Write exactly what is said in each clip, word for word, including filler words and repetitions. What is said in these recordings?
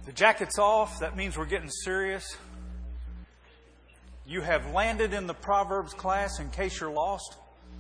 The jacket's off. That means we're getting serious. You have landed in the Proverbs class in case you're lost.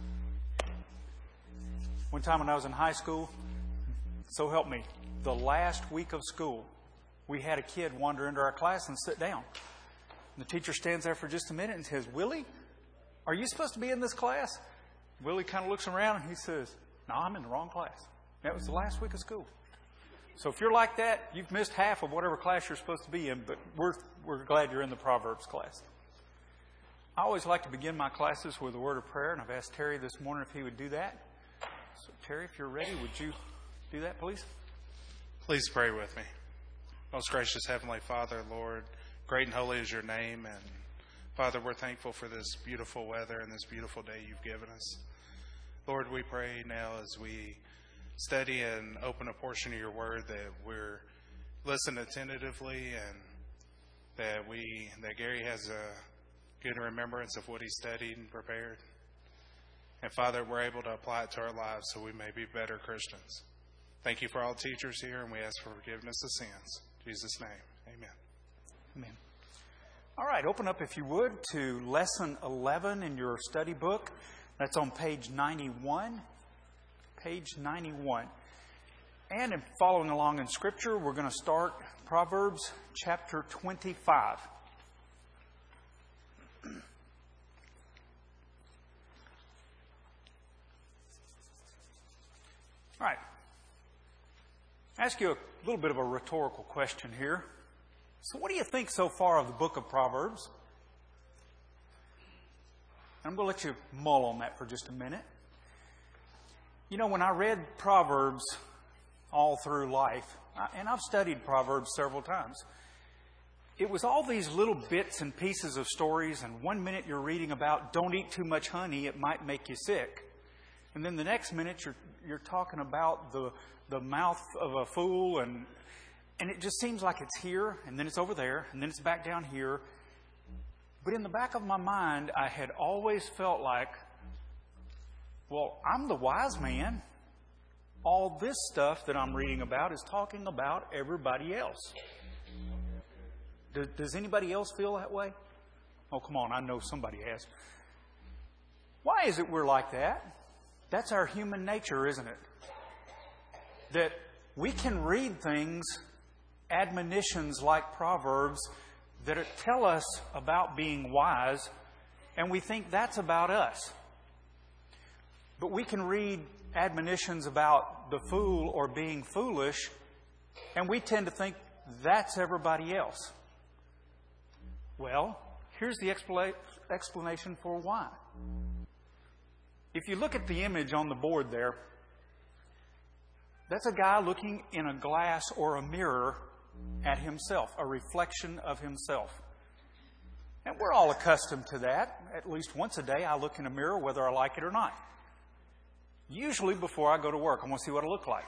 One time when I was in high school, so help me, the last week of school, we had a kid wander into our class and sit down. And the teacher stands there for just a minute and says, "Willie, are you supposed to be in this class?" Willie kind of looks around and he says, "No, I'm in the wrong class." That was the last week of school. So if you're like that, you've missed half of whatever class you're supposed to be in, but we're, we're glad you're in the Proverbs class. I always like to begin my classes with a word of prayer, and I've asked Terry this morning if he would do that. So Terry, if you're ready, would you do that, please? Please pray with me. Most gracious Heavenly Father, Lord, great and holy is your name, and Father, we're thankful for this beautiful weather and this beautiful day you've given us. Lord, we pray now as we study and open a portion of your word that we're listening attentively and that we that Gary has a good remembrance of what he studied and prepared. And Father, we're able to apply it to our lives so we may be better Christians. Thank you for all teachers here, and we ask for forgiveness of sins. In Jesus' name, amen. Amen. All right, open up, if you would, to Lesson eleven in your study book. That's on page ninety-one. Page ninety-one. And in following along in Scripture, we're going to start Proverbs chapter twenty-five. All right. I'll ask you a little bit of a rhetorical question here. So what do you think so far of the book of Proverbs? I'm going to let you mull on that for just a minute. You know, when I read Proverbs all through life, and I've studied Proverbs several times, it was all these little bits and pieces of stories, and one minute you're reading about don't eat too much honey, it might make you sick. And then the next minute you're you're talking about the the mouth of a fool, and and it just seems like it's here, and then it's over there, and then it's back down here. But in the back of my mind, I had always felt like, well, I'm the wise man. All this stuff that I'm reading about is talking about everybody else. Does, does anybody else feel that way? Oh, come on, I know somebody has. Why is it we're like that? That's our human nature, isn't it? That we can read things, admonitions like Proverbs, that tell us about being wise, and we think that's about us. But we can read admonitions about the fool or being foolish, and we tend to think that's everybody else. Well, here's the expla- explanation for why. If you look at the image on the board there, that's a guy looking in a glass or a mirror at himself, a reflection of himself. And we're all accustomed to that. At least once a day I look in a mirror whether I like it or not. Usually before I go to work, I want to see what I look like.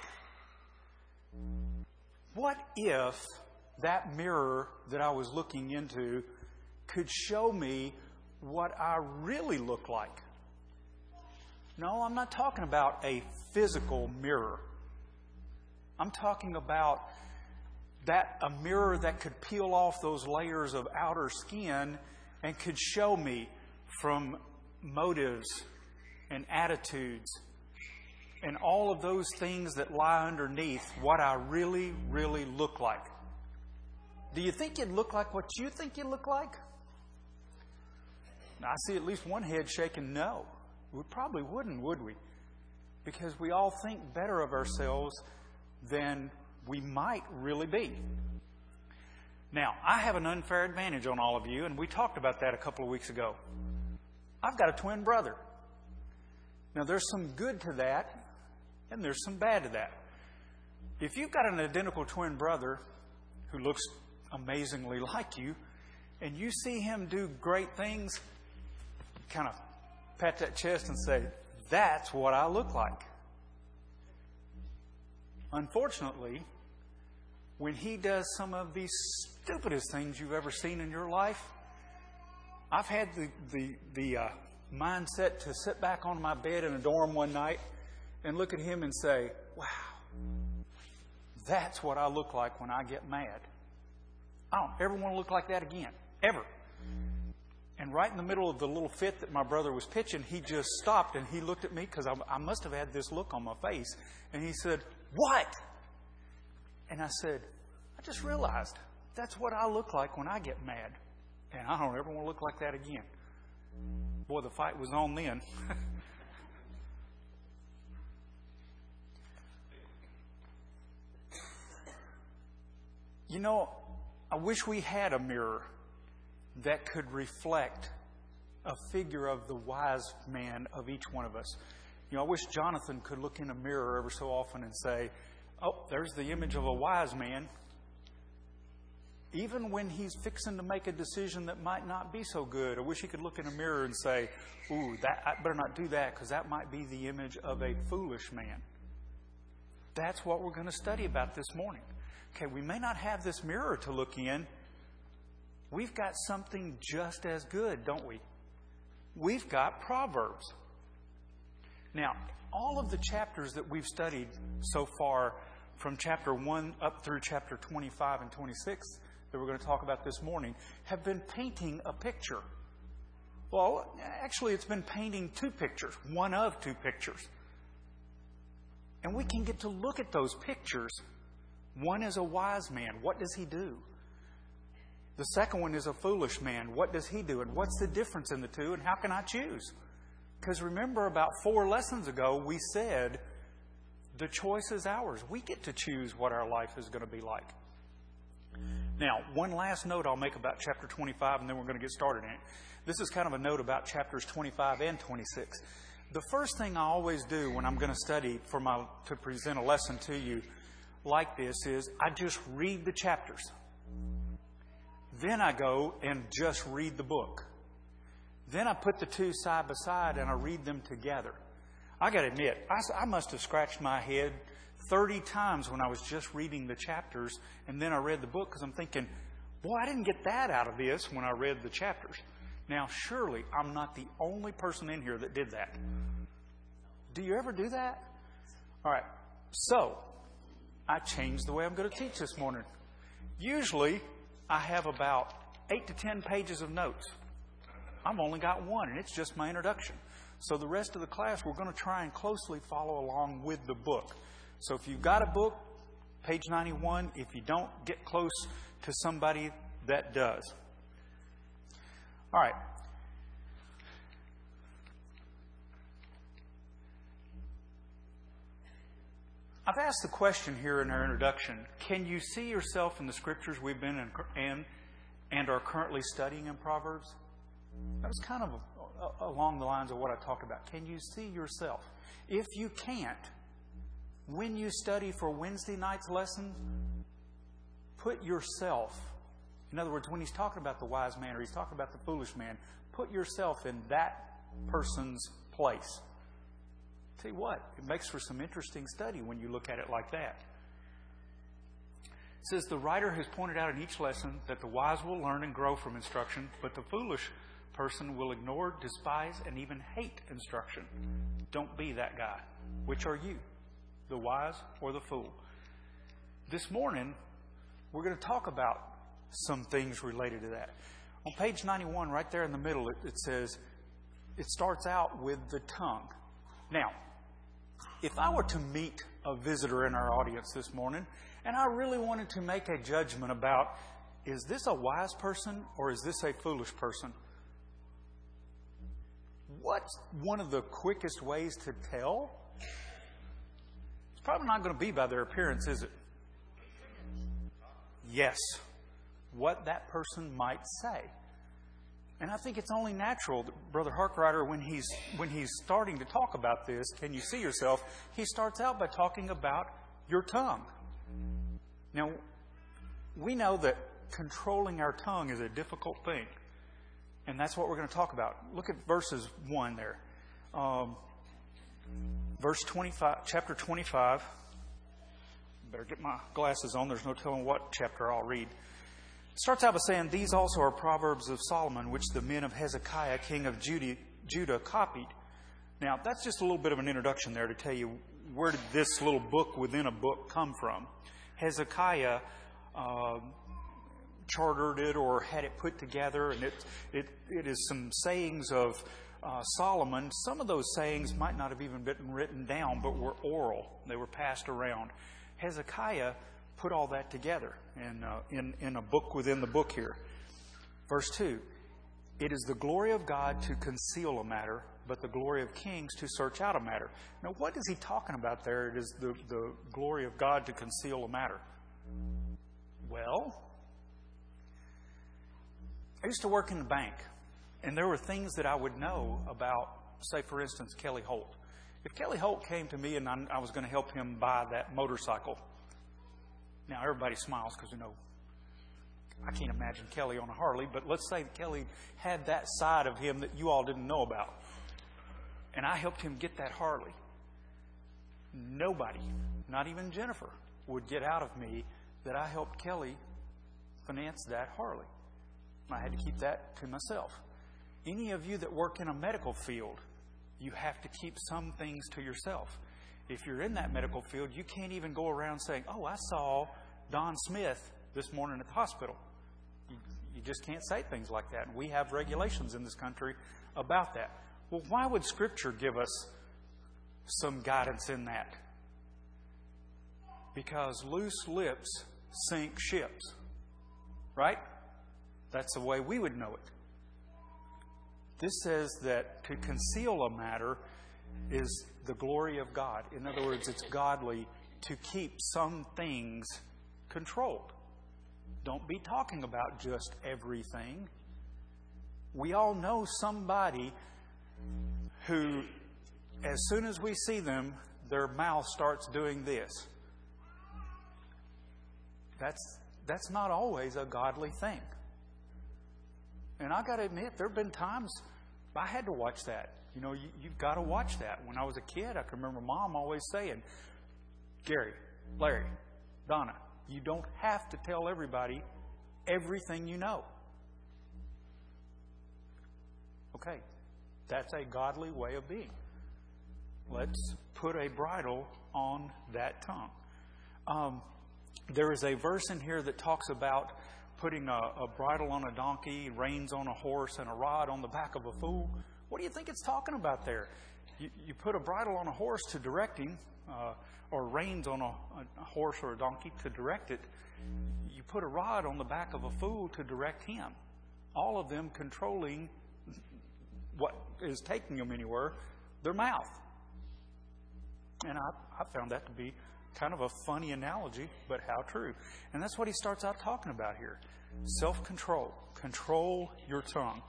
What if that mirror that I was looking into could show me what I really look like? No, I'm not talking about a physical mirror. I'm talking about that a mirror that could peel off those layers of outer skin and could show me from motives and attitudes and all of those things that lie underneath what I really, really look like. Do you think you'd look like what you think you look like? Now, I see at least one head shaking no. We probably wouldn't, would we? Because we all think better of ourselves than we might really be. Now, I have an unfair advantage on all of you, and we talked about that a couple of weeks ago. I've got a twin brother. Now, there's some good to that, and there's some bad to that. If you've got an identical twin brother who looks amazingly like you, and you see him do great things, kind of pat that chest and say, that's what I look like. Unfortunately, when he does some of the stupidest things you've ever seen in your life, I've had the the, the uh, mindset to sit back on my bed in a dorm one night and look at him and say, wow, that's what I look like when I get mad. I don't ever want to look like that again. Ever. And right in the middle of the little fit that my brother was pitching, he just stopped and he looked at me because I, I must have had this look on my face. And he said, "What?" And I said, "I just realized that's what I look like when I get mad. And I don't ever want to look like that again." Boy, the fight was on then. You know, I wish we had a mirror that could reflect a figure of the wise man of each one of us. You know, I wish Jonathan could look in a mirror every so often and say, "Oh, there's the image of a wise man." Even when he's fixing to make a decision that might not be so good, I wish he could look in a mirror and say, "Ooh, that, I better not do that because that might be the image of a foolish man." That's what we're going to study about this morning. Okay, we may not have this mirror to look in. We've got something just as good, don't we? We've got Proverbs. Now, all of the chapters that we've studied so far, from chapter one up through chapter twenty-five and twenty-six, that we're going to talk about this morning, have been painting a picture. Well, actually, it's been painting two pictures, one of two pictures. And we can get to look at those pictures. One is a wise man. What does he do? The second one is a foolish man. What does he do? And what's the difference in the two? And how can I choose? Because remember, about four lessons ago, we said the choice is ours. We get to choose what our life is going to be like. Now, one last note I'll make about chapter twenty-five, and then we're going to get started in it. This is kind of a note about chapters twenty-five and twenty-six. The first thing I always do when I'm going to study for my to present a lesson to you like this is I just read the chapters. Then I go and just read the book. Then I put the two side by side and I read them together. I got to admit, I, I must have scratched my head thirty times when I was just reading the chapters and then I read the book because I'm thinking, boy, I didn't get that out of this when I read the chapters. Now, surely I'm not the only person in here that did that. Do you ever do that? All right. So, I changed the way I'm going to teach this morning. Usually, I have about eight to ten pages of notes. I've only got one, and it's just my introduction. So the rest of the class, we're going to try and closely follow along with the book. So if you've got a book, page ninety-one. If you don't, get close to somebody that does. All right. I've asked the question here in our introduction, can you see yourself in the scriptures we've been in and, and are currently studying in Proverbs? That was kind of a, a, along the lines of what I talked about. Can you see yourself? If you can't, when you study for Wednesday night's lesson, put yourself, in other words, when he's talking about the wise man or he's talking about the foolish man, put yourself in that person's place. Tell you what, it makes for some interesting study when you look at it like that. It says, the writer has pointed out in each lesson that the wise will learn and grow from instruction, but the foolish person will ignore, despise, and even hate instruction. Don't be that guy. Which are you, the wise or the fool? This morning, we're going to talk about some things related to that. On page ninety-one, right there in the middle, it, it says, it starts out with the tongue. Now, if I were to meet a visitor in our audience this morning, and I really wanted to make a judgment about, is this a wise person or is this a foolish person? What's one of the quickest ways to tell? It's probably not going to be by their appearance, is it? Yes. What that person might say. And I think it's only natural that Brother Harkrider, when he's when he's starting to talk about this, can you see yourself? He starts out by talking about your tongue. Now, we know that controlling our tongue is a difficult thing, and that's what we're going to talk about. Look at verses one there, um, verse twenty-five, chapter twenty-five. Better get my glasses on. There's no telling what chapter I'll read. Starts out by saying, these also are Proverbs of Solomon, which the men of Hezekiah, king of Judah, Judah, copied. Now, that's just a little bit of an introduction there to tell you where did this little book within a book come from. Hezekiah uh, chartered it or had it put together, and it it, it is some sayings of uh, Solomon. Some of those sayings might not have even been written down, but were oral. They were passed around. Hezekiah put all that together in, uh, in, in a book within the book here. Verse two, it is the glory of God to conceal a matter, but the glory of kings to search out a matter. Now, what is he talking about there? It is the, the glory of God to conceal a matter. Well, I used to work in the bank, and there were things that I would know about, say, for instance, Kelly Holt. If Kelly Holt came to me and I, I was going to help him buy that motorcycle, now everybody smiles because, you know, I can't imagine Kelly on a Harley, but let's say Kelly had that side of him that you all didn't know about. And I helped him get that Harley. Nobody, not even Jennifer, would get out of me that I helped Kelly finance that Harley. I had to keep that to myself. Any of you that work in a medical field, you have to keep some things to yourself. If you're in that medical field, you can't even go around saying, oh, I saw Don Smith this morning at the hospital. You, you just can't say things like that. And we have regulations in this country about that. Well, why would Scripture give us some guidance in that? Because loose lips sink ships. Right? That's the way we would know it. This says that to conceal a matter is the glory of God. In other words, it's godly to keep some things controlled. Don't be talking about just everything. We all know somebody who, as soon as we see them, their mouth starts doing this. That's, that's not always a godly thing. And I got to admit, there have been times I had to watch that. You know, you, you've got to watch that. When I was a kid, I can remember Mom always saying, Gary, Larry, Donna, you don't have to tell everybody everything you know. Okay, that's a godly way of being. Let's put a bridle on that tongue. Um, there is a verse in here that talks about putting a, a bridle on a donkey, reins on a horse, and a rod on the back of a fool. What do you think it's talking about there? You, you put a bridle on a horse to direct him, uh, or reins on a, a horse or a donkey to direct it. You put a rod on the back of a fool to direct him. All of them controlling what is taking them anywhere, their mouth. And I, I found that to be kind of a funny analogy, but how true. And that's what he starts out talking about here. Self-control. Control your tongue.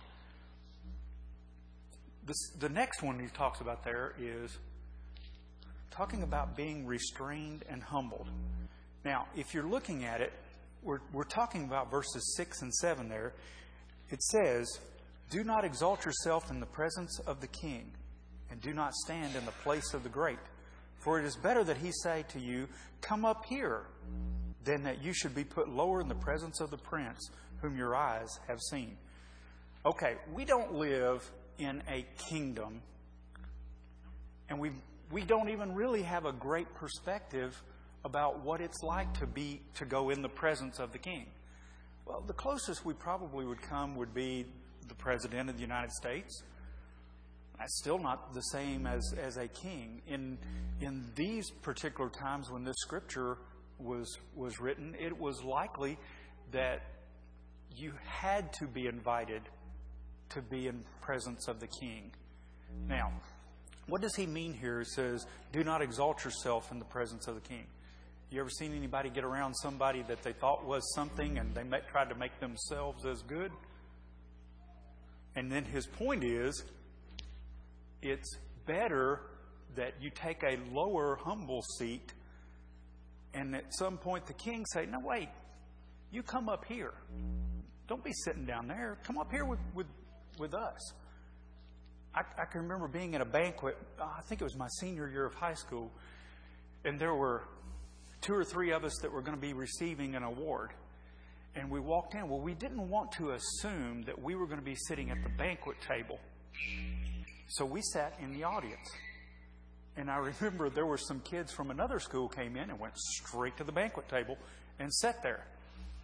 This, the next one he talks about there is talking about being restrained and humbled. Now, if you're looking at it, we're, we're talking about verses six and seven there. It says, do not exalt yourself in the presence of the king, and do not stand in the place of the great. For it is better that he say to you, come up here, than that you should be put lower in the presence of the prince whom your eyes have seen. Okay, we don't live in a kingdom, and we we don't even really have a great perspective about what it's like to be to go in the presence of the king. Well, the closest we probably would come would be the President of the United States. That's still not the same as, as a king. In in these particular times when this scripture was was written, it was likely that you had to be invited to be in presence of the king. Now, what does he mean here? He says, do not exalt yourself in the presence of the king. You ever seen anybody get around somebody that they thought was something and they met, tried to make themselves as good? And then his point is, it's better that you take a lower, humble seat, and at some point the king say, no, wait, you come up here. Don't be sitting down there. Come up here with, with, with us. I, I can remember being at a banquet, uh, I think it was my senior year of high school, and there were two or three of us that were going to be receiving an award. And we walked in. Well, we didn't want to assume that we were going to be sitting at the banquet table. So we sat in the audience. And I remember there were some kids from another school came in and went straight to the banquet table and sat there.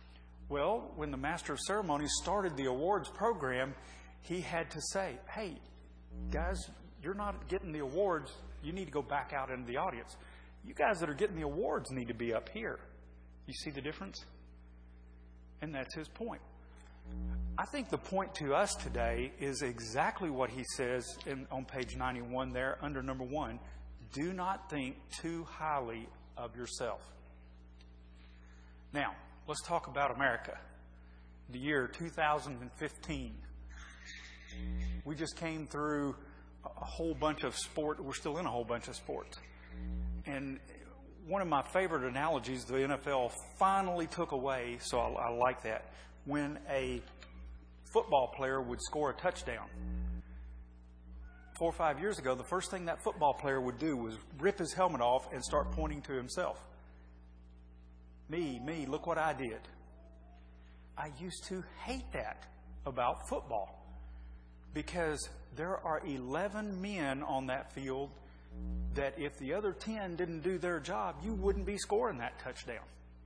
Well, when the Master of Ceremonies started the awards program, he had to say, hey, guys, you're not getting the awards. You need to go back out into the audience. You guys that are getting the awards need to be up here. You see the difference? And that's his point. I think the point to us today is exactly what he says in, on page ninety-one there under number one. Do not think too highly of yourself. Now, let's talk about America. The year two thousand fifteen. We just came through a whole bunch of sport. We're still in a whole bunch of sports. And one of my favorite analogies the N F L finally took away, so I, I like that, when a football player would score a touchdown. Four or five years ago, the first thing that football player would do was rip his helmet off and start pointing to himself. Me, me, look what I did. I used to hate that about football because there are eleven men on that field that if the other ten didn't do their job, you wouldn't be scoring that touchdown.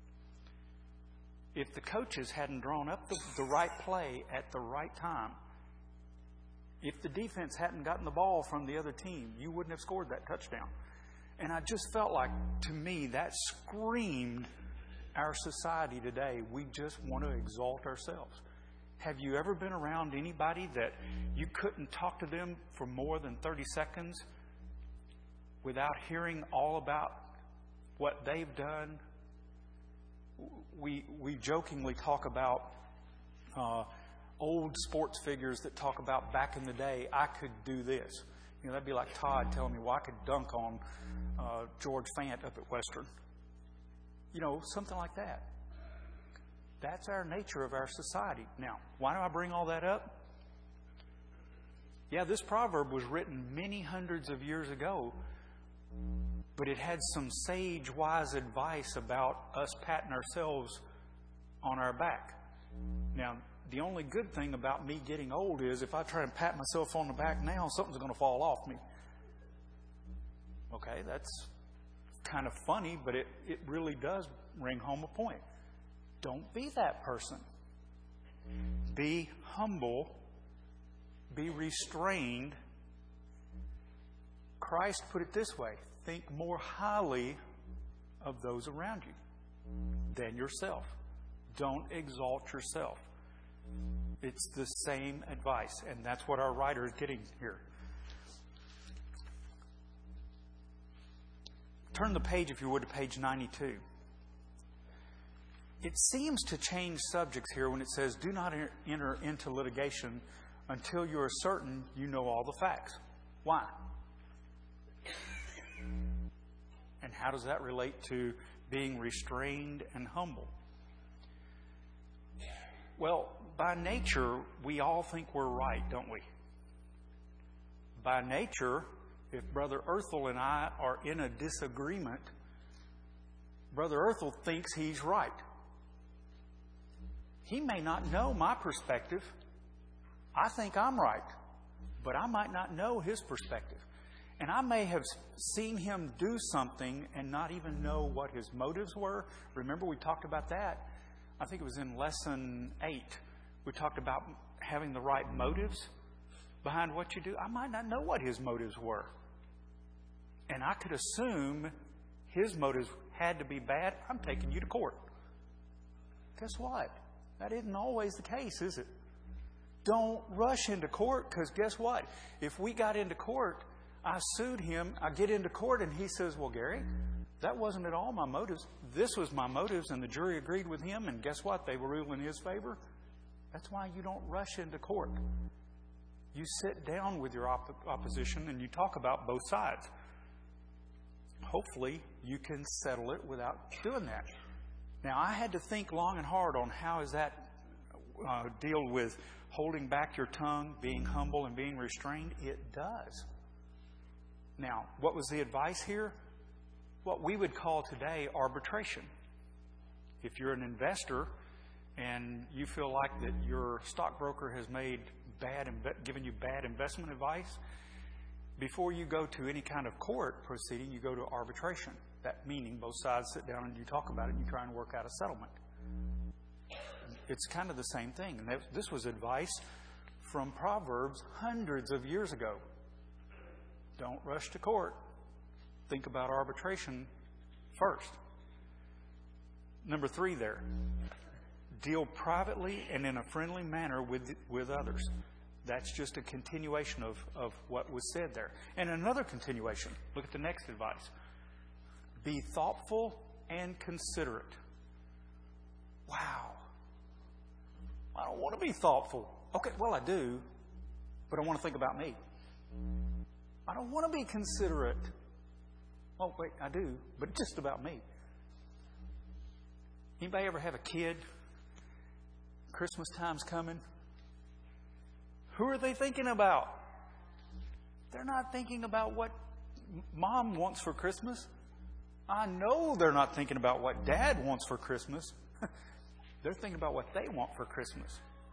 If the coaches hadn't drawn up the, the right play at the right time, if the defense hadn't gotten the ball from the other team, you wouldn't have scored that touchdown. And I just felt like, to me, that screamed our society today. We just want to exalt ourselves. Have you ever been around anybody that you couldn't talk to them for more than thirty seconds without hearing all about what they've done? We we jokingly talk about uh, old sports figures that talk about back in the day, I could do this. You know, that'd be like Todd telling me, well, I could dunk on uh, George Fant up at Western. You know, something like that. That's our nature of our society. Now, why do I bring all that up? Yeah, this proverb was written many hundreds of years ago, but it had some sage, wise advice about us patting ourselves on our back. Now, the only good thing about me getting old is if I try and pat myself on the back now, something's going to fall off me. Okay, that's kind of funny, but it, it really does ring home a point. Don't be that person. Be humble. Be restrained. Christ put it this way: think more highly of those around you than yourself. Don't exalt yourself. It's the same advice, and that's what our writer is getting here. Turn the page, if you would, to page ninety-two. It seems to change subjects here when it says, do not enter into litigation until you are certain you know all the facts. Why? And how does that relate to being restrained and humble? Well, by nature, we all think we're right, don't we? By nature, if Brother Earthel and I are in a disagreement, Brother Earthel thinks he's right. He may not know my perspective. I think I'm right, but I might not know his perspective. And I may have seen him do something and not even know what his motives were. Remember, we talked about that. I think it was in lesson eight. We talked about having the right motives behind what you do. I might not know what his motives were. And I could assume his motives had to be bad. I'm taking you to court. Guess what? That isn't always the case, is it? Don't rush into court, because guess what? If we got into court, I sued him, I get into court, and he says, well, Gary, that wasn't at all my motives. This was my motives, and the jury agreed with him, and guess what? They were ruling in his favor. That's why you don't rush into court. You sit down with your op- opposition, and you talk about both sides. Hopefully, you can settle it without doing that. Now, I had to think long and hard on how is that uh, deal with holding back your tongue, being humble, and being restrained. It does. Now, what was the advice here? What we would call today arbitration. If you're an investor and you feel like that your stockbroker has made bad, given you bad investment advice, before you go to any kind of court proceeding, you go to arbitration. That meaning both sides sit down and you talk about it and you try and work out a settlement. it's kind of the same thing. And that, this was advice from Proverbs hundreds of years ago. Don't rush to court. Think about arbitration first. Number three there. Deal privately and in a friendly manner with with others. That's just a continuation of, of what was said there. And another continuation. Look at the next advice. Be thoughtful and considerate. Wow. I don't want to be thoughtful. Okay, well, I do, but I want to think about me. I don't want to be considerate. Oh, wait, I do, but just about me. Anybody ever have a kid? Christmas time's coming. Who are they thinking about? They're not thinking about what mom wants for Christmas. I know they're not thinking about what dad wants for Christmas. They're thinking about what they want for Christmas.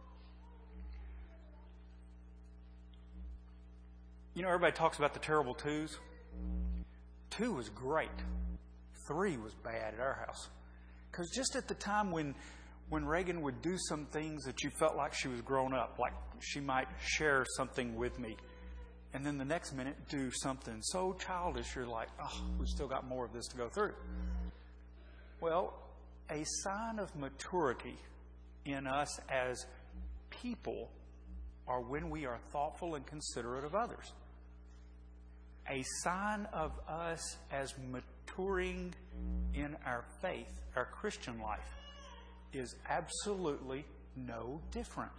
You know, everybody talks about the terrible twos. Two was great. Three was bad at our house. Because just at the time when when Reagan would do some things that you felt like she was grown up, like she might share something with me, and then the next minute do something so childish, you're like, oh, we've still got more of this to go through. Well, a sign of maturity in us as people are when we are thoughtful and considerate of others. A sign of us as maturing in our faith, our Christian life, is absolutely no different.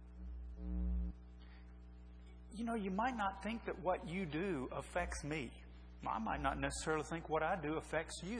You know, you might not think that what you do affects me. I might not necessarily think what I do affects you.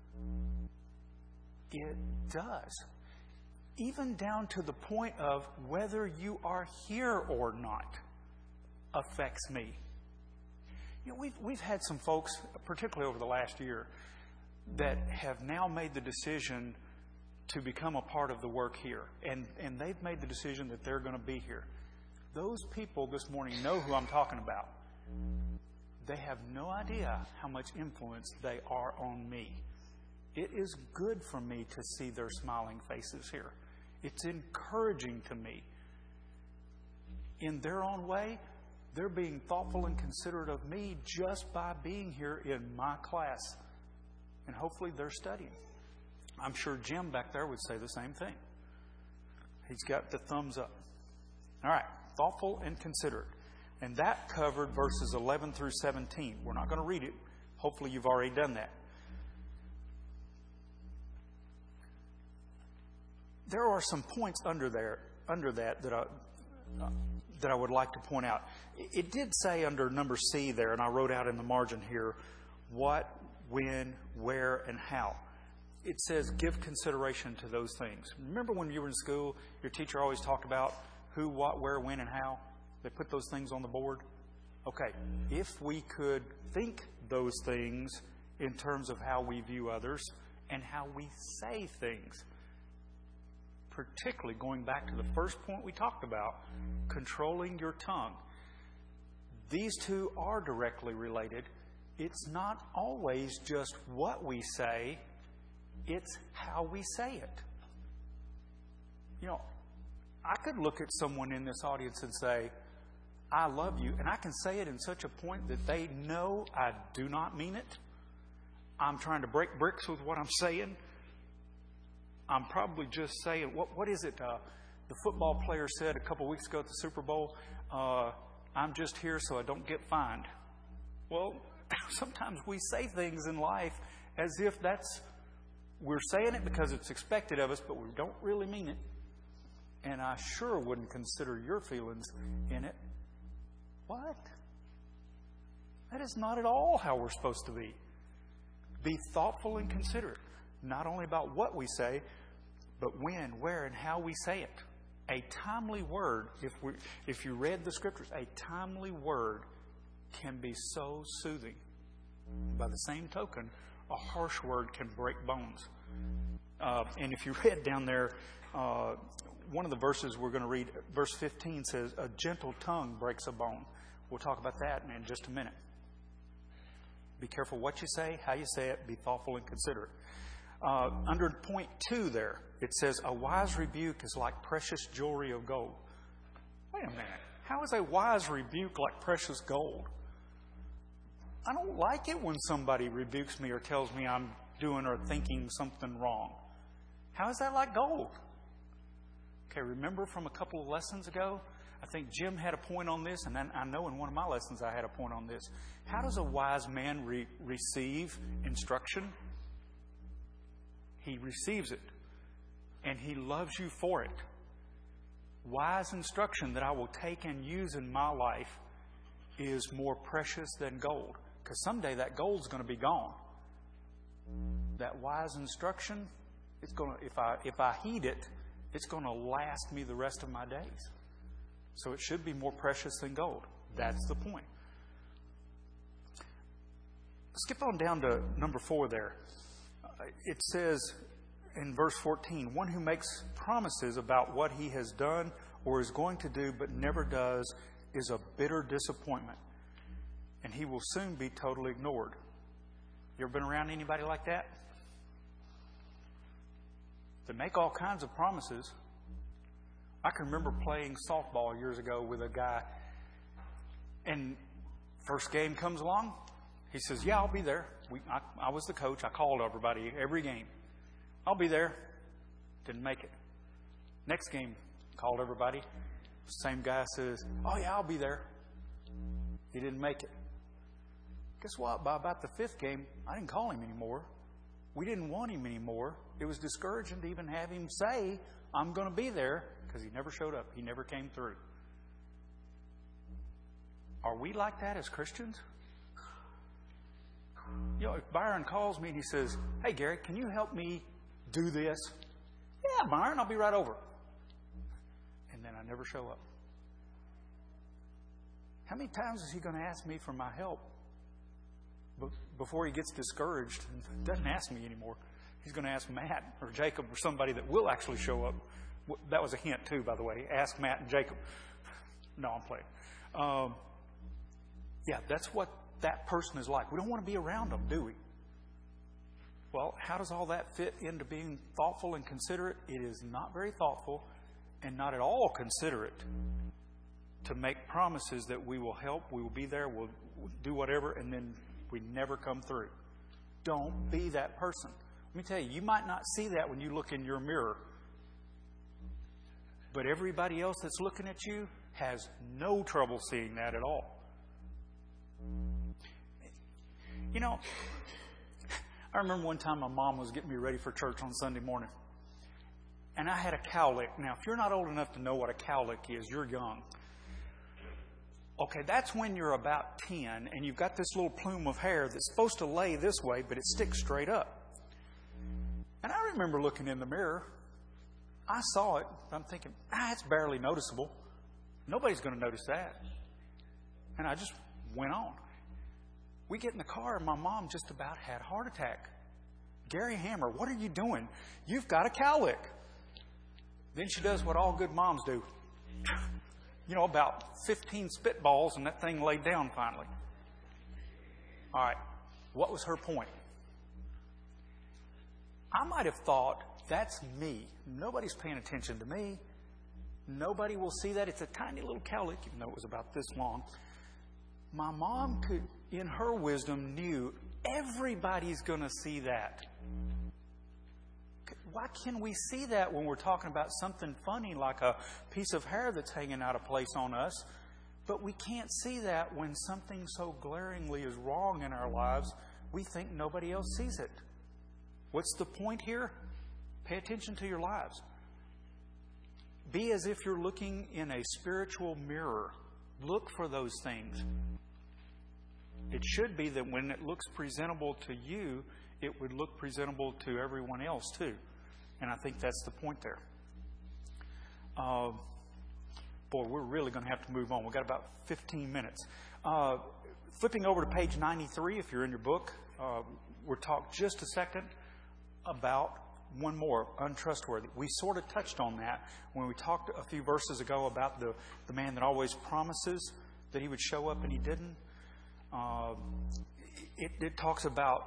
It does. Even down to the point of whether you are here or not affects me. You know, we've, we've had some folks, particularly over the last year, that have now made the decision to become a part of the work here. And, and they've made the decision that they're going to be here. Those people this morning know who I'm talking about. They have no idea how much influence they are on me. It is good for me to see their smiling faces here. It's encouraging to me. In their own way, they're being thoughtful and considerate of me just by being here in my class. And hopefully they're studying. I'm sure Jim back there would say the same thing. He's got the thumbs up. All right, thoughtful and considerate. And that covered verses eleven through seventeen. We're not going to read it. Hopefully you've already done that. There are some points under there, under that that I, uh, that I would like to point out. It did say under number C there, and I wrote out in the margin here, what, when, where, and how. It says give consideration to those things. Remember when you were in school, your teacher always talked about who, what, where, when, and how? They put those things on the board. Okay, if we could think those things in terms of how we view others and how we say things, particularly going back to the first point we talked about, controlling your tongue. These two are directly related. It's not always just what we say, it's how we say it. You know, I could look at someone in this audience and say, I love you, and I can say it in such a point that they know I do not mean it. I'm trying to break bricks with what I'm saying. I'm probably just saying, what what is it? Uh, the football player said a couple weeks ago at the Super Bowl, uh, I'm just here so I don't get fined. Well, sometimes we say things in life as if that's, we're saying it because it's expected of us, but we don't really mean it. And I sure wouldn't consider your feelings in it. What? That is not at all how we're supposed to be. Be thoughtful and considerate, not only about what we say, but when, where, and how we say it. A timely word, if we, if you read the scriptures, a timely word can be so soothing. By the same token, a harsh word can break bones. Uh, and if you read down there, uh, one of the verses we're going to read, verse fifteen says, a gentle tongue breaks a bone. We'll talk about that in just a minute. Be careful what you say, how you say it, be thoughtful and considerate. Uh, under point two there, it says, a wise rebuke is like precious jewelry of gold. Wait a minute. How is a wise rebuke like precious gold? I don't like it when somebody rebukes me or tells me I'm doing or thinking something wrong. How is that like gold? Okay, remember from a couple of lessons ago, I think Jim had a point on this, and then I know in one of my lessons I had a point on this. How does a wise man re- receive instruction? He receives it, and he loves you for it. Wise instruction that I will take and use in my life is more precious than gold, because someday that gold's going to be gone. That wise instruction, it's going to, if I if I heed it, it's going to last me the rest of my days. So it should be more precious than gold. That's the point. Skip on down to number four there. It says in verse fourteen, one who makes promises about what he has done or is going to do but never does is a bitter disappointment, and he will soon be totally ignored. You ever been around anybody like that? They make all kinds of promises. I can remember playing softball years ago with a guy, and first game comes along. He says, yeah, I'll be there. We, I, I was the coach. I called everybody every game. I'll be there. Didn't make it. Next game, called everybody. Same guy says, oh, yeah, I'll be there. He didn't make it. Guess what? By about the fifth game, I didn't call him anymore. We didn't want him anymore. It was discouraging to even have him say, I'm going to be there, because he never showed up. He never came through. Are we like that as Christians? You know, if Byron calls me and he says, hey, Gary, can you help me do this? Yeah, Byron, I'll be right over. And then I never show up. How many times is he going to ask me for my help before he gets discouraged and doesn't ask me anymore? He's going to ask Matt or Jacob or somebody that will actually show up. That was a hint, too, by the way. Ask Matt and Jacob. No, I'm playing. Um, yeah, that's what that person is like. We don't want to be around them, do we? Well, how does all that fit into being thoughtful and considerate? It is not very thoughtful and not at all considerate to make promises that we will help, we will be there, we'll do whatever, and then we never come through. Don't be that person. Let me tell you, you might not see that when you look in your mirror, but everybody else that's looking at you has no trouble seeing that at all. You know, I remember one time my mom was getting me ready for church on Sunday morning, and I had a cowlick. Now, if you're not old enough to know what a cowlick is, you're young. Okay, that's when you're about ten, and you've got this little plume of hair that's supposed to lay this way, but it sticks straight up. And I remember looking in the mirror. I saw it. I'm thinking, ah, it's barely noticeable. Nobody's going to notice that. And I just went on. We get in the car, and my mom just about had a heart attack. Gary Hammer, what are you doing? You've got a cowlick. Then she does what all good moms do. You know, about fifteen spitballs, and that thing laid down finally. All right, what was her point? I might have thought, that's me. Nobody's paying attention to me. Nobody will see that. It's a tiny little cowlick, even though it was about this long. My mom could, in her wisdom, knew everybody's going to see that. Why can we see that when we're talking about something funny like a piece of hair that's hanging out of place on us, but we can't see that when something so glaringly is wrong in our lives, we think nobody else sees it. What's the point here? Pay attention to your lives. Be as if you're looking in a spiritual mirror. Look for those things. It should be that when it looks presentable to you, it would look presentable to everyone else too. And I think that's the point there. Uh, boy, we're really going to have to move on. We've got about fifteen minutes. Uh, flipping over to page ninety-three, if you're in your book, uh, we'll talk just a second about one more, untrustworthy. We sort of touched on that when we talked a few verses ago about the, the man that always promises that he would show up and he didn't. Uh, it, it talks about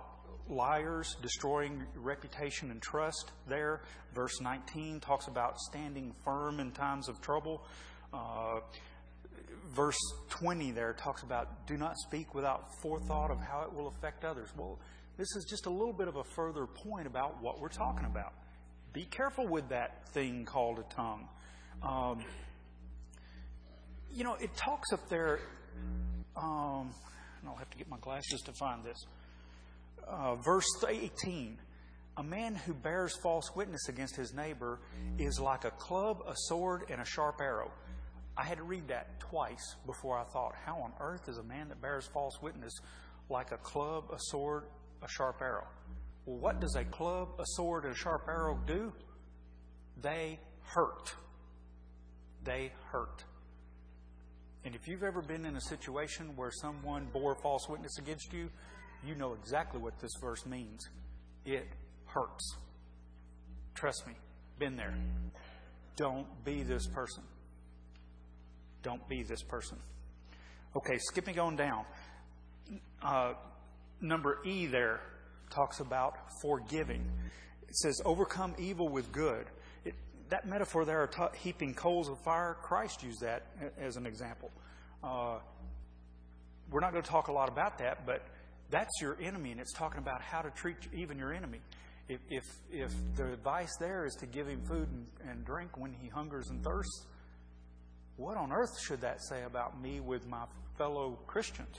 liars, destroying reputation and trust there. Verse nineteen talks about standing firm in times of trouble. Uh, verse twenty there talks about do not speak without forethought of how it will affect others. Well, this is just a little bit of a further point about what we're talking about. Be careful with that thing called a tongue. Um, you know, it talks up there, um, and I'll have to get my glasses to find this. Uh, verse eighteen, a man who bears false witness against his neighbor is like a club, a sword, and a sharp arrow. I had to read that twice before I thought, how on earth is a man that bears false witness like a club, a sword, a sharp arrow? Well, what does a club, a sword, and a sharp arrow do? They hurt. They hurt. And if you've ever been in a situation where someone bore false witness against you, you know exactly what this verse means. It hurts. Trust me, been there. Don't be this person. Don't be this person. Okay, skipping on down. Uh, number E there talks about forgiving. It says, overcome evil with good. It, that metaphor there, t- heaping coals of fire, Christ used that as an example. Uh, we're not going to talk a lot about that, but that's your enemy, and it's talking about how to treat even your enemy. If if, if the advice there is to give him food and, and drink when he hungers and thirsts, what on earth should that say about me with my fellow Christians?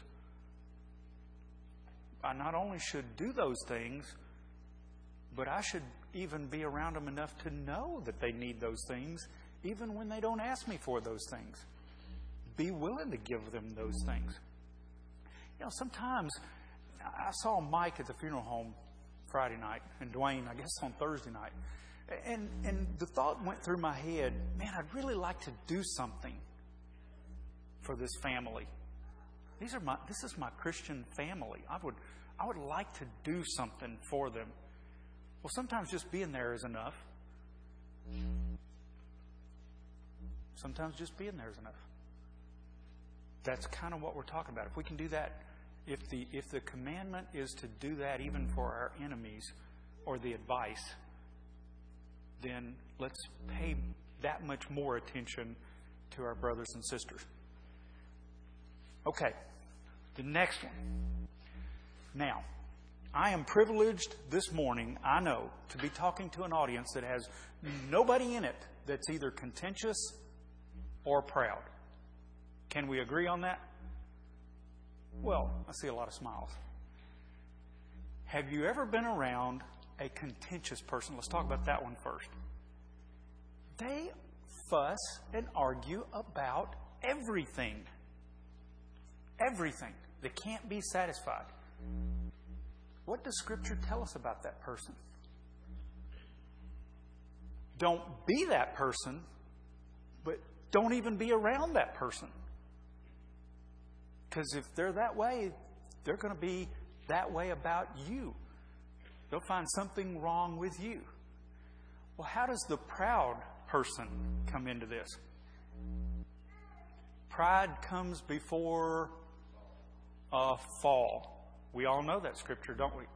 I not only should do those things, but I should even be around them enough to know that they need those things, even when they don't ask me for those things. Be willing to give them those things. You know, sometimes I saw Mike at the funeral home Friday night, and Dwayne, I guess, on Thursday night. And and the thought went through my head, man, I'd really like to do something for this family. These are my this is my Christian family. I would I would like to do something for them. Well, sometimes just being there is enough. Sometimes just being there is enough. That's kind of what we're talking about. If we can do that, if the if the commandment is to do that even for our enemies, or the advice, then let's pay that much more attention to our brothers and sisters. Okay, the next one. Now, I am privileged this morning, I know, to be talking to an audience that has nobody in it that's either contentious or proud. Can we agree on that? Well, I see a lot of smiles. Have you ever been around a contentious person? Let's talk about that one first. They fuss and argue about everything. Everything. They can't be satisfied. What does Scripture tell us about that person? Don't be that person, but don't even be around that person. Because if they're that way, they're going to be that way about you. They'll find something wrong with you. Well, how does the proud person come into this? Pride comes before a fall. We all know that scripture, don't we?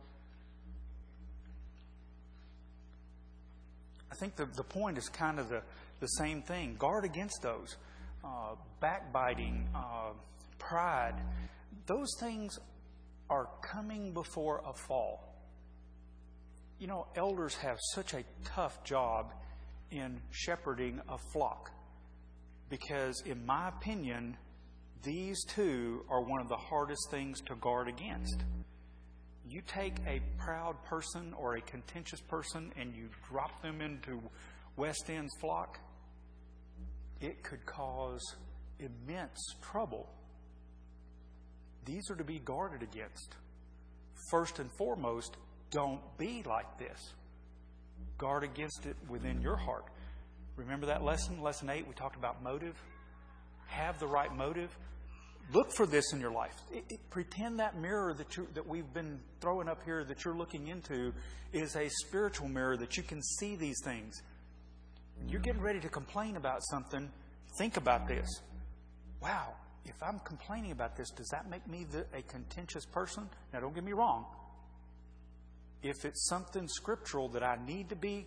I think the, the point is kind of the, the same thing. Guard against those. Uh, backbiting, uh, pride. Those things are coming before a fall. You know, elders have such a tough job in shepherding a flock. Because, in my opinion, these two are one of the hardest things to guard against. You take a proud person or a contentious person and you drop them into West End's flock, it could cause immense trouble. These are to be guarded against. First and foremost, don't be like this. Guard against it within your heart. Remember that lesson, lesson eight, we talked about motive? Have the right motive. Look for this in your life. It, it, pretend that mirror that you that we've been throwing up here that you're looking into is a spiritual mirror that you can see these things. When you're getting ready to complain about something, think about this. Wow, if I'm complaining about this, does that make me the, a contentious person? Now, don't get me wrong. If it's something scriptural that I need to be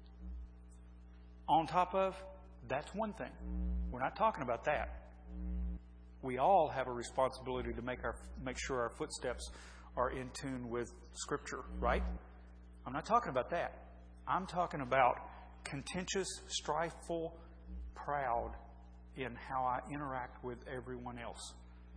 on top of, that's one thing. We're not talking about that. We all have a responsibility to make our make sure our footsteps are in tune with Scripture, right? I'm not talking about that. I'm talking about contentious, strifeful, proud in how I interact with everyone else.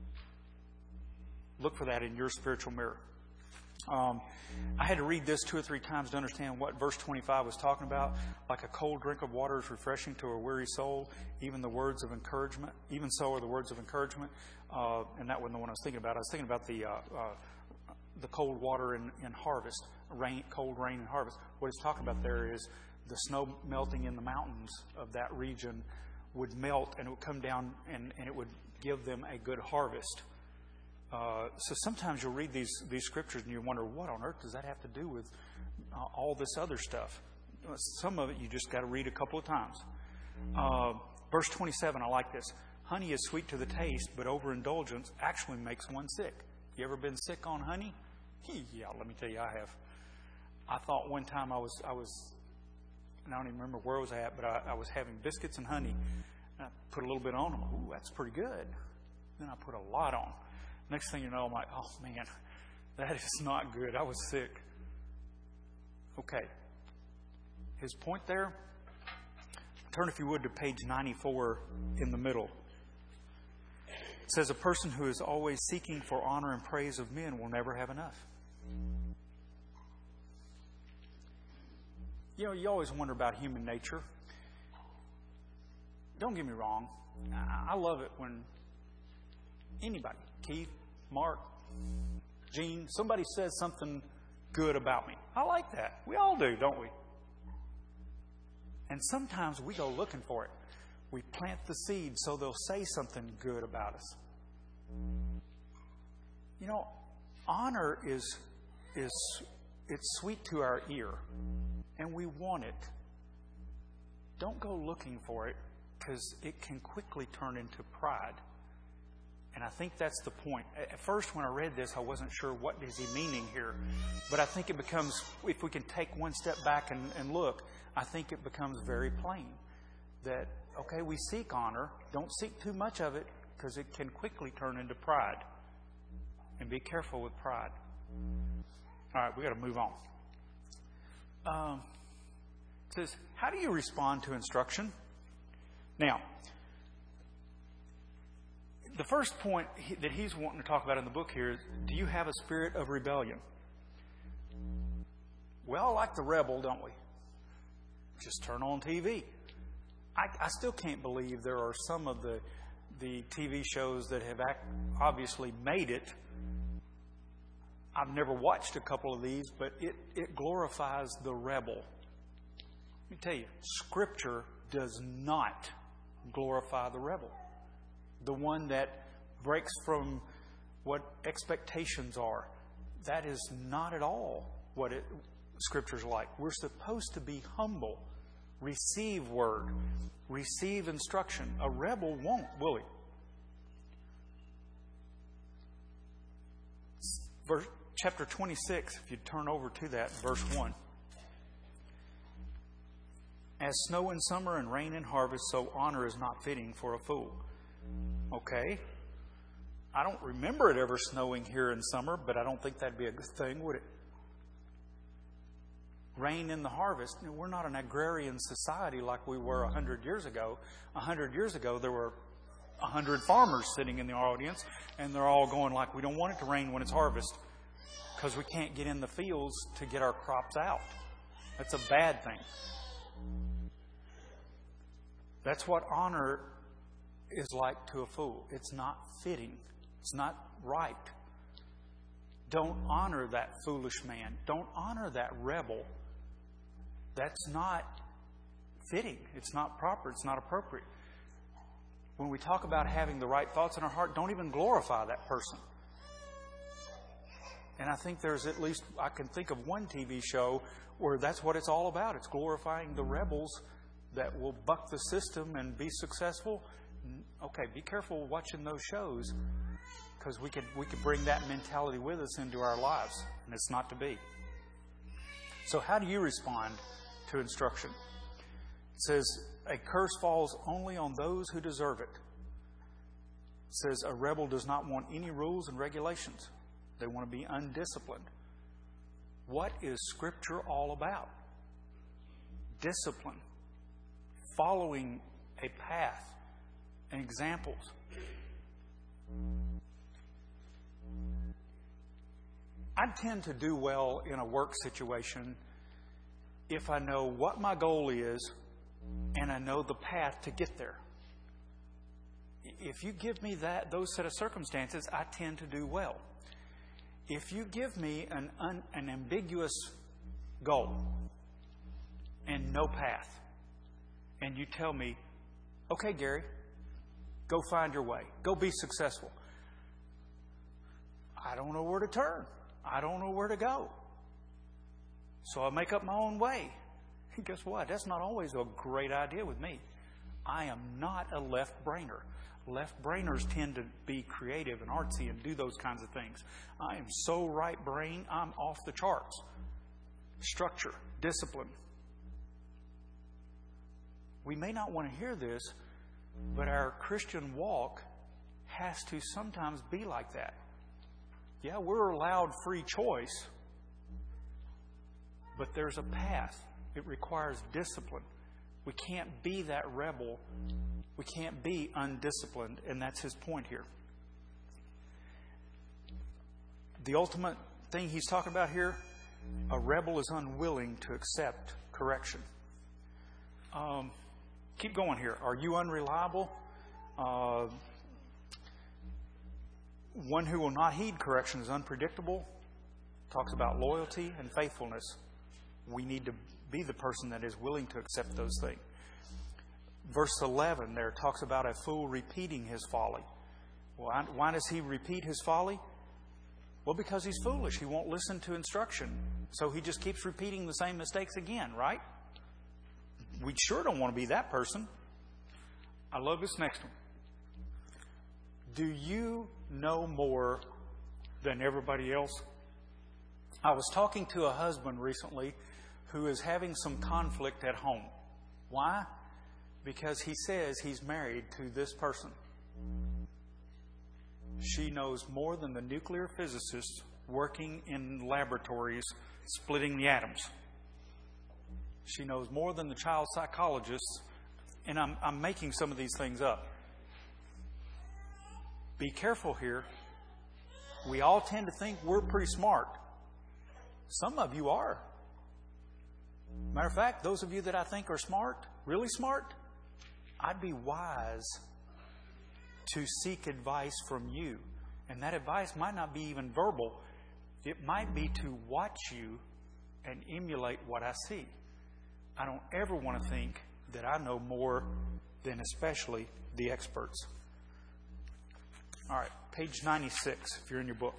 Look for that in your spiritual mirror. Um, I had to read this two or three times to understand what verse twenty-five was talking about. Like a cold drink of water is refreshing to a weary soul. Even the words of encouragement, even so are the words of encouragement. Uh, and that wasn't the one I was thinking about. I was thinking about the uh, uh, the cold water in, in harvest, rain, cold rain in harvest. What he's talking about there is the snow melting in the mountains of that region would melt and it would come down and, and it would give them a good harvest. Uh, so sometimes you'll read these these scriptures and you wonder, what on earth does that have to do with uh, all this other stuff? Some of it you just got to read a couple of times. Uh, verse twenty-seven, I like this. Honey is sweet to the taste, but overindulgence actually makes one sick. You ever been sick on honey? Yeah, let me tell you, I have. I thought one time I was, I was, and I don't even remember where I was at, but I, I was having biscuits and honey. And I put a little bit on them. Ooh, that's pretty good. Then I put a lot on. Next thing you know, I'm like, oh man, that is not good. I was sick. Okay. His point there, turn if you would to page ninety-four in the middle. It says, a person who is always seeking for honor and praise of men will never have enough. You know, you always wonder about human nature. Don't get me wrong. I love it when anybody, Keith, Mark, Gene, somebody says something good about me. I like that. We all do, don't we? And sometimes we go looking for it. We plant the seed so they'll say something good about us. You know, honor is is it's sweet to our ear, and we want it. Don't go looking for it, because it can quickly turn into pride. And I think that's the point. At first, when I read this, I wasn't sure what is he meaning here. But I think it becomes, if we can take one step back and, and look, I think it becomes very plain that, okay, we seek honor. Don't seek too much of it, because it can quickly turn into pride. And be careful with pride. All right, we got to move on. Um, it says, how do you respond to instruction? Now, the first point that he's wanting to talk about in the book here is, do you have a spirit of rebellion? We all like the rebel, don't we? Just turn on T V. I, I still can't believe there are some of the the T V shows that have act, obviously made it. I've never watched a couple of these, but it, it glorifies the rebel. Let me tell you, Scripture does not glorify the rebel. The one that breaks from what expectations are. That is not at all what it, Scripture's like. We're supposed to be humble, receive word, receive instruction. A rebel won't, will he? Verse, chapter twenty-six, if you turn over to that, verse one. As snow in summer and rain in harvest, so honor is not fitting for a fool. Okay. I don't remember it ever snowing here in summer, but I don't think that'd be a good thing, would it? Rain in the harvest. We're not an agrarian society like we were a hundred years ago. A hundred years ago, there were a hundred farmers sitting in the audience, and they're all going like, we don't want it to rain when it's harvest because we can't get in the fields to get our crops out. That's a bad thing. That's what honor is like to a fool. It's not fitting. It's not right. Don't honor that foolish man. Don't honor that rebel. That's not fitting. It's not proper. It's not appropriate. When we talk about having the right thoughts in our heart, don't even glorify that person. And I think there's at least, I can think of one T V show where that's what it's all about. It's glorifying the rebels that will buck the system and be successful. Okay, be careful watching those shows, because we could we could bring that mentality with us into our lives, and it's not to be. So how do you respond to instruction? It says, a curse falls only on those who deserve it. It says, a rebel does not want any rules and regulations. They want to be undisciplined. What is Scripture all about? Discipline. Following a path and examples. I tend to do well in a work situation if I know what my goal is and I know the path to get there. If you give me that those set of circumstances, I tend to do well. If you give me an, un, an ambiguous goal and no path, and you tell me, okay, Gary, go find your way. Go be successful. I don't know where to turn. I don't know where to go. So I make up my own way. And guess what? That's not always a great idea with me. I am not a left-brainer. Left-brainers tend to be creative and artsy and do those kinds of things. I am so right-brain, I'm off the charts. Structure, discipline. We may not want to hear this, but our Christian walk has to sometimes be like that. Yeah, we're allowed free choice, but there's a path. It requires discipline. We can't be that rebel. We can't be undisciplined, and that's his point here. The ultimate thing he's talking about here, a rebel is unwilling to accept correction. Um, keep going here. Are you unreliable? Uh, one who will not heed correction is unpredictable. Talks about loyalty and faithfulness. We need to be the person that is willing to accept those things. Verse eleven there talks about a fool repeating his folly. Why, why does he repeat his folly? Well, because he's foolish. He won't listen to instruction. So he just keeps repeating the same mistakes again, right? We sure don't want to be that person. I love this next one. Do you know more than everybody else? I was talking to a husband recently who is having some conflict at home. Why? Because he says he's married to this person. She knows more than the nuclear physicists working in laboratories splitting the atoms. She knows more than the child psychologists, and I'm, I'm making some of these things up. Be careful here. We all tend to think we're pretty smart. Some of you are. Matter of fact, those of you that I think are smart, really smart, I'd be wise to seek advice from you. And that advice might not be even verbal. It might be to watch you and emulate what I see. I don't ever want to think that I know more than especially the experts. All right, page ninety-six, if you're in your book.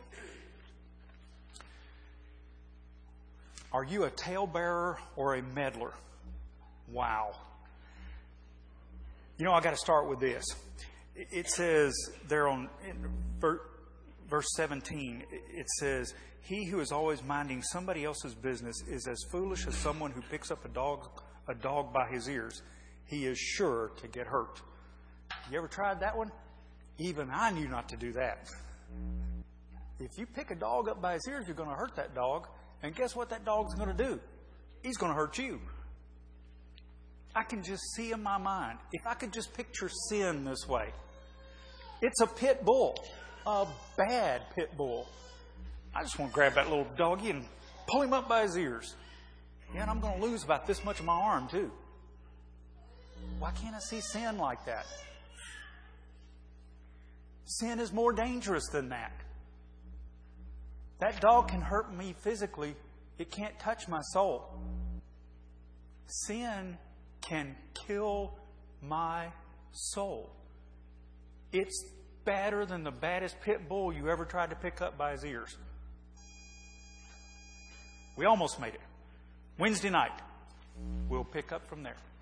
Are you a talebearer or a meddler? Wow. You know, I got to start with this. It says there on verse seventeen, it says, he who is always minding somebody else's business is as foolish as someone who picks up a dog, a dog by his ears. He is sure to get hurt. You ever tried that one? Even I knew not to do that. If you pick a dog up by his ears, you're going to hurt that dog. And guess what that dog's going to do? He's going to hurt you. I can just see in my mind, if I could just picture sin this way. It's a pit bull. A bad pit bull. I just want to grab that little doggy and pull him up by his ears. Yeah, and I'm going to lose about this much of my arm too. Why can't I see sin like that? Sin is more dangerous than that. That dog can hurt me physically. It can't touch my soul. Sin can kill my soul. It's badder than the baddest pit bull you ever tried to pick up by his ears. We almost made it. Wednesday night, we'll pick up from there.